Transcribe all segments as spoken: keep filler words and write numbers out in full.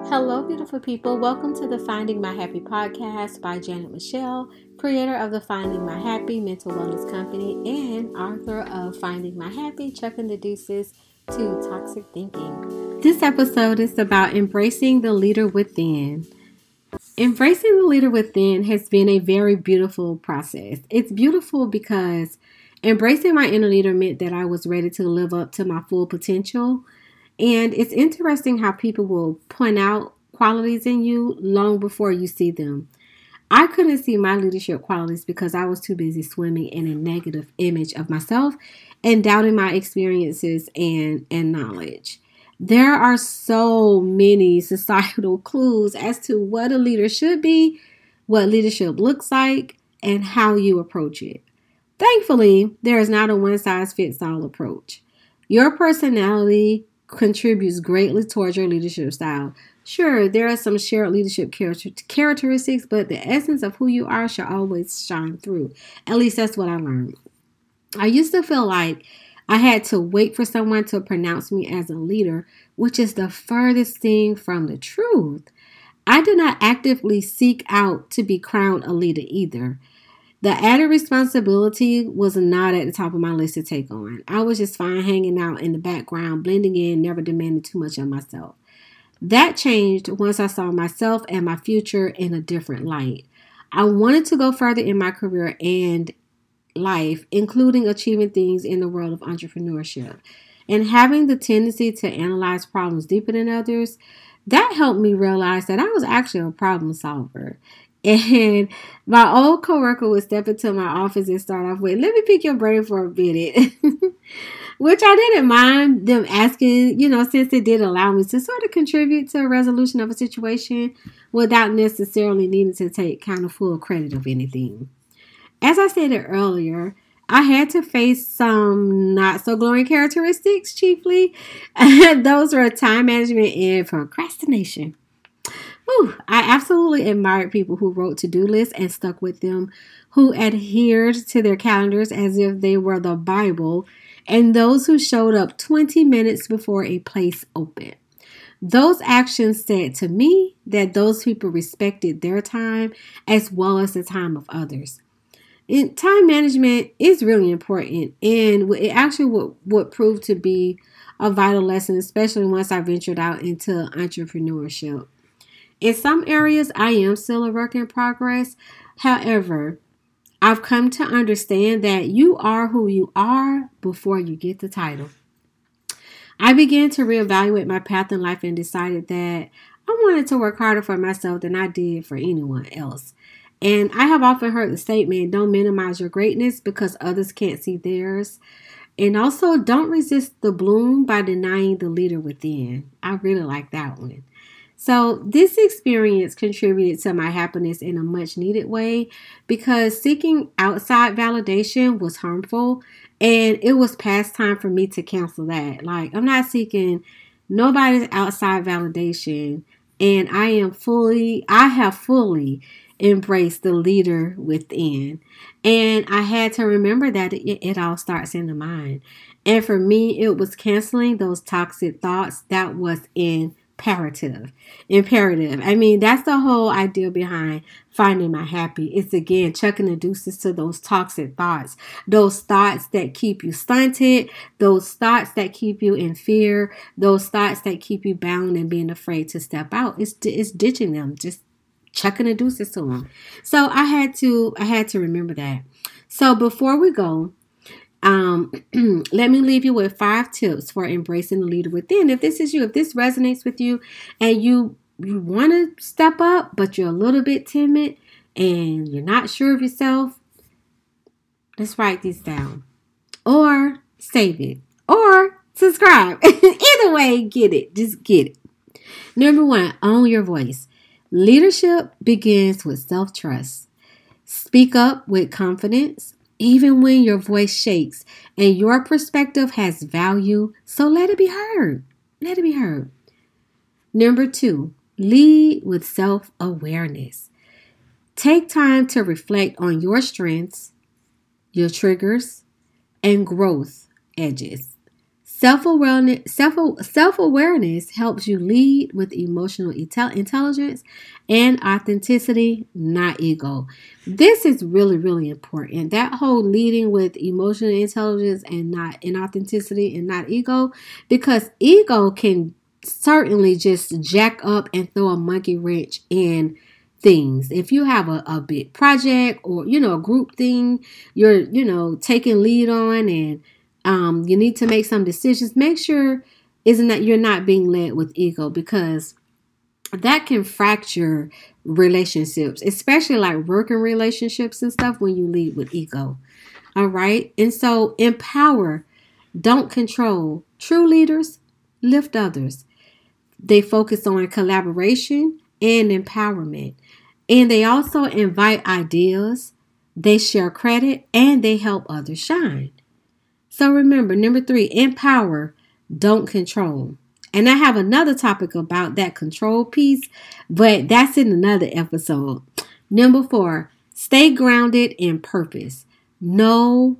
Hello, beautiful people. Welcome to the Finding My Happy podcast by Janet Michelle, creator of the Finding My Happy Mental Wellness Company and author of Finding My Happy, Chucking the Deuces to Toxic Thinking. This episode is about embracing the leader within. Embracing the leader within has been a very beautiful process. It's beautiful because embracing my inner leader meant that I was ready to live up to my full potential. And it's interesting how people will point out qualities in you long before you see them. I couldn't see my leadership qualities because I was too busy swimming in a negative image of myself and doubting my experiences and, and knowledge. There are so many societal clues as to what a leader should be, what leadership looks like, and how you approach it. Thankfully, there is not a one-size-fits-all approach. Your personality contributes greatly towards your leadership style. Sure, there are some shared leadership character- characteristics, but the essence of who you are should always shine through. At least that's what I learned. I used to feel like I had to wait for someone to pronounce me as a leader, which is the furthest thing from the truth. I did not actively seek out to be crowned a leader either. The added responsibility was not at the top of my list to take on. I was just fine hanging out in the background, blending in, never demanding too much of myself. That changed once I saw myself and my future in a different light. I wanted to go further in my career and life, including achieving things in the world of entrepreneurship. And having the tendency to analyze problems deeper than others, that helped me realize that I was actually a problem solver. And my old coworker would step into my office and start off with, "Let me pick your brain for a minute," which I didn't mind them asking, you know, since it did allow me to sort of contribute to a resolution of a situation without necessarily needing to take kind of full credit of anything. As I stated earlier, I had to face some not so glowing characteristics chiefly. Those were time management and procrastination. Whew, I absolutely admired people who wrote to-do lists and stuck with them, who adhered to their calendars as if they were the Bible, and those who showed up twenty minutes before a place opened. Those actions said to me that those people respected their time as well as the time of others. And time management is really important, and it actually would, would prove to be a vital lesson, especially once I ventured out into entrepreneurship. In some areas, I am still a work in progress. However, I've come to understand that you are who you are before you get the title. I began to reevaluate my path in life and decided that I wanted to work harder for myself than I did for anyone else. And I have often heard the statement, don't minimize your greatness because others can't see theirs. And also, don't resist the bloom by denying the leader within. I really like that one. So this experience contributed to my happiness in a much needed way because seeking outside validation was harmful, and it was past time for me to cancel that. Like, I'm not seeking nobody's outside validation, and I am fully, I have fully embraced the leader within. And I had to remember that it, it all starts in the mind. And for me, it was canceling those toxic thoughts that was in Imperative. Imperative. I mean, that's the whole idea behind finding my happy. It's again chucking the deuces to those toxic thoughts, those thoughts that keep you stunted, those thoughts that keep you in fear, those thoughts that keep you bound and being afraid to step out. It's it's ditching them, just chucking the deuces to them. So I had to I had to remember that. So before we go, Um, let me leave you with five tips for embracing the leader within. If this is you, if this resonates with you and you, you want to step up, but you're a little bit timid and you're not sure of yourself, let's write these down or save it or subscribe. Either way, get it. Just get it. Number one, own your voice. Leadership begins with self-trust. Speak up with confidence. Even when your voice shakes and your perspective has value, so let it be heard. Let it be heard. Number two, lead with self-awareness. Take time to reflect on your strengths, your triggers, and growth edges. Self-awareness, self, self-awareness helps you lead with emotional intel- intelligence and authenticity, not ego. This is really, really important. That whole leading with emotional intelligence and not in authenticity and not ego, because ego can certainly just jack up and throw a monkey wrench in things. If you have a, a big project or, you know, a group thing you're, you know, taking lead on, and um, you need to make some decisions, make sure isn't that you're not being led with ego, because that can fracture relationships, especially like working relationships and stuff, when you lead with ego. All right. And so empower, don't control. True leaders lift others. They focus on collaboration and empowerment. And they also invite ideas, they share credit, and they help others shine. So remember, number three, empower, don't control. And I have another topic about that control piece, but that's in another episode. Number four, stay grounded in purpose. Know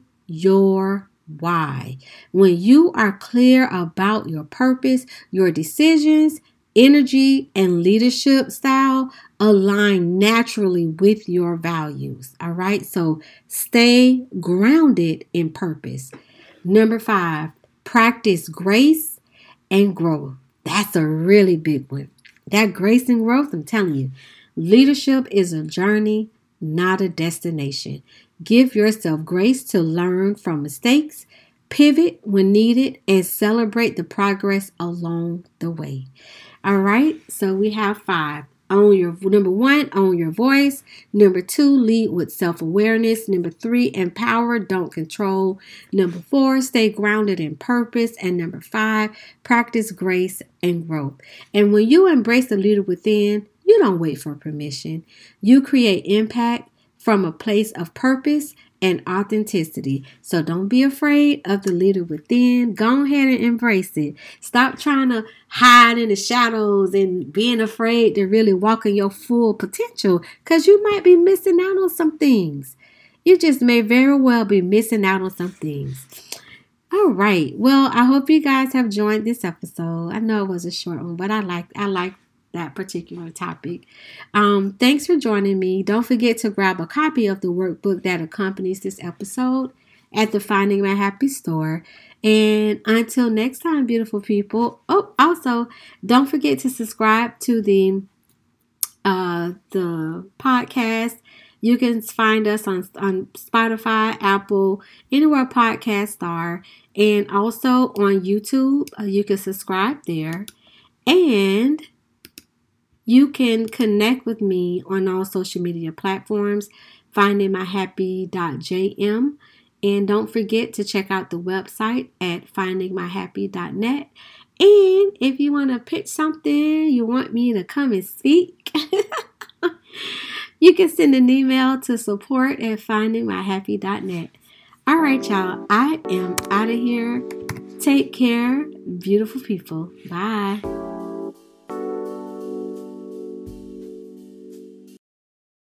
your why. When you are clear about your purpose, your decisions, energy, and leadership style align naturally with your values. All right. So stay grounded in purpose. Number five, practice grace and growth. That's a really big one. That grace and growth, I'm telling you, leadership is a journey, not a destination. Give yourself grace to learn from mistakes, pivot when needed, and celebrate the progress along the way. All right, so we have five. Own your number one, own your voice. Number two, lead with self-awareness. Number three, empower, don't control. Number four, stay grounded in purpose. And number five, practice grace and growth. And when you embrace the leader within, you don't wait for permission. You create impact from a place of purpose and authenticity. So don't be afraid of the leader within. Go ahead and embrace it. Stop trying to hide in the shadows and being afraid to really walk in your full potential, because you might be missing out on some things. You just may very well be missing out on some things. All right. Well, I hope you guys have joined this episode. I know it was a short one, but I like I like that particular topic. Um, thanks for joining me. Don't forget to grab a copy of the workbook that accompanies this episode at the Finding My Happy store. And until next time, beautiful people. Oh, also, don't forget to subscribe to the uh, the podcast. You can find us on, on Spotify, Apple, anywhere podcasts are, and also on YouTube. Uh, you can subscribe there. And you can connect with me on all social media platforms, finding my happy dot j m. And don't forget to check out the website at finding my happy dot net. And if you want to pitch something, you want me to come and speak, you can send an email to support at finding my happy dot net. All right, y'all. I am out of here. Take care, beautiful people. Bye.